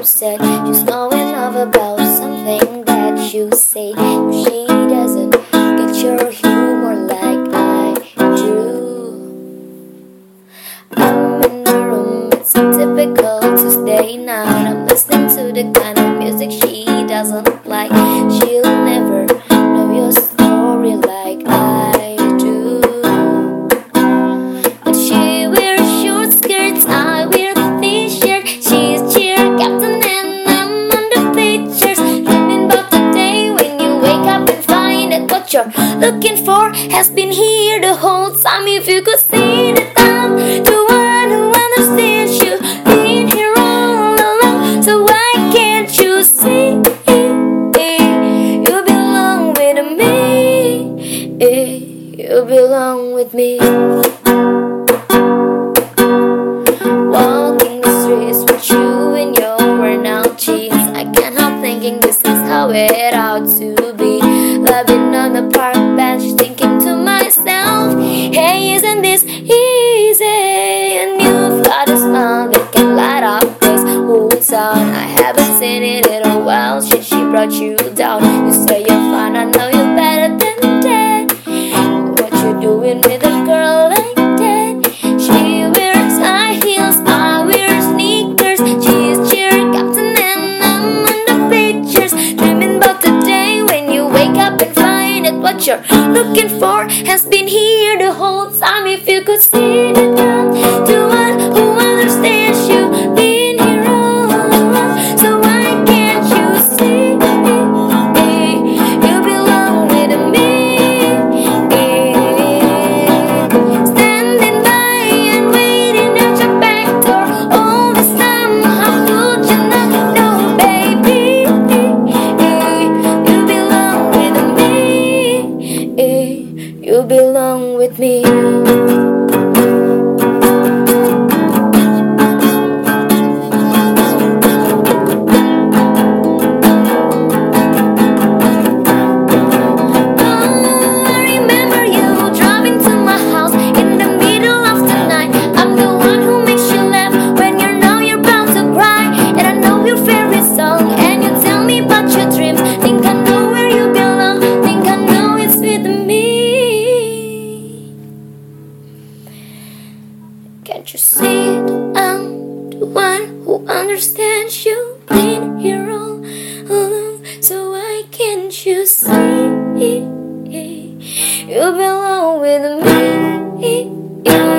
said she's not in love about something that you say. She doesn't get your humor like I do. I'm in the room, it's a typical Tuesday night. I'm listening to the kind of music she doesn't like. She'll never know your story like I do. But she wears short skirts, I wear a t-shirt. She's cheer captain and I'm on the pictures. Dreaming about the day when you wake up and find that what you're looking for has been here the whole time. If you could see that I'm the one who understands you, been here all along, so why can't you see? You belong with me. You belong with me. Walking the streets with you in your worn out jeans, I can't help thinking this is how it ought to be. Loving on the park bench, thinking to myself, hey, isn't this easy? And you've got a smile that can light up this whole town. I haven't seen it in a while since she brought you down. You say you're fine, I know you're better than that. What you doing with a girl like that? She wears high heels, I wear sneakers. She's cheer captain and I'm on the pictures. Dreaming about the day when you wake up and find that what you're looking for has been here the whole time. If you could see that I'm the one who understands you, been here all along, so why can't you see? You belong with me. Standing by and waiting at your back door all this time. How could you not know, baby? You belong with me. You belong with me. Can't you see that I'm the one who understands you, been here all along, so why can't you see? You belong with me.